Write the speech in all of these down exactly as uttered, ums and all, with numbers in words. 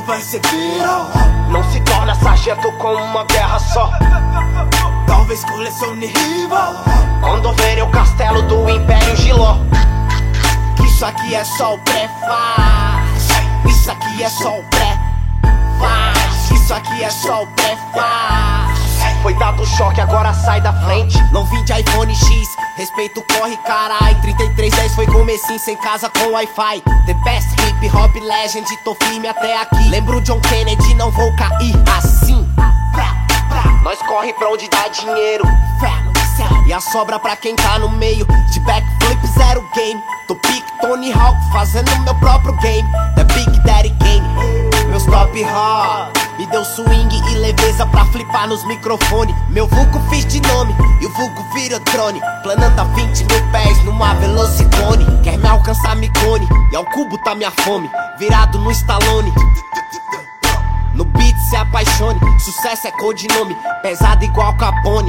vai ser viral. Não se torna sargento com uma guerra só. Talvez colecione rival. Quando verem o castelo do Império Giló. Que isso aqui é só o pré-faz. Isso aqui é só o pré-faz. Isso aqui é só o pré-faz. Foi dado choque, agora sai da frente. Não vim de iPhone X, respeito corre carai. Trinta e três dez foi comecinho sem casa com Wi-Fi. The best hip hop legend, tô firme até aqui. Lembro John Kennedy, não vou cair assim. Nós corre pra onde dá dinheiro. E a sobra pra quem tá no meio. De backflip zero game. Tô pique Tony Hawk fazendo meu próprio game. The Big Daddy Game. Meus top hard me deu swing e leveza pra flipar nos microfones. Meu vulgo fiz de nome e o vulgo vira drone. Planando a vinte mil pés numa velocitone. Quer me alcançar, me clone. E ao cubo tá minha fome, virado no Stallone. No beat se apaixone, sucesso é codinome. Pesado igual Capone.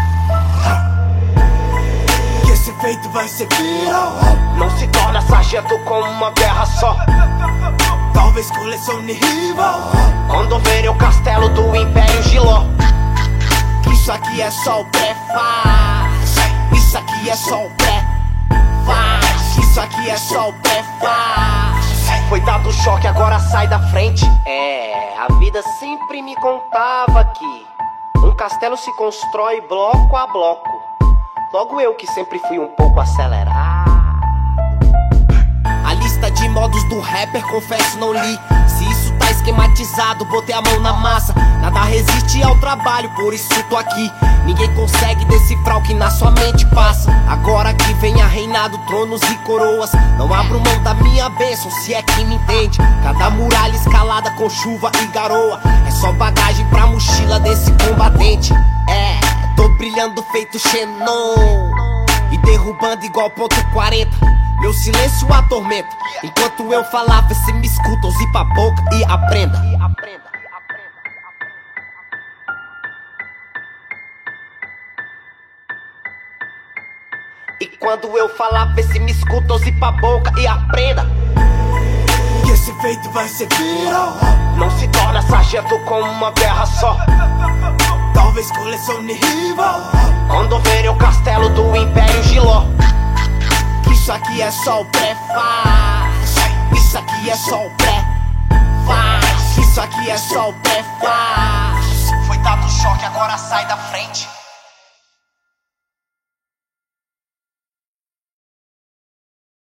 Que esse feito vai ser viral. Não se torna sargento com uma guerra só. Talvez colecione rival. Quando verem o castelo do Império Giló. Que isso aqui é só o pré-faz. Isso aqui é só o pré-faz. Isso aqui é só o pré-faz. Foi dado choque, agora sai da frente. É, a vida sempre me contava que um castelo se constrói bloco a bloco. Logo eu que sempre fui um pouco acelerado. A lista de modos do rapper, confesso, não li. Se isso tá esquematizado, botei a mão na massa. Nada resiste ao trabalho, por isso tô aqui. Ninguém consegue decifrar o que na sua mente passa. Agora que venha reinado, tronos e coroas. Não abro mão da minha bênção, se é que me entende. Cada muralha escalada com chuva e garoa. É só bagagem pra mochila desse combatente. É, tô brilhando feito Xenon e derrubando igual ponto quarenta. Meu silêncio atormenta. Enquanto eu falava, você me escuta, use pra boca e aprenda. E quando eu falava, você me escuta, use pra boca e aprenda. Que esse feito vai ser viral. Não se torna sargento com uma guerra só. Talvez colecione rival. Quando verem o castelo do Império Giló. Isso aqui é só o pré-faz. Isso aqui é só o pré-faz. Isso aqui é só o pré-faz. Foi dado choque, agora sai da frente.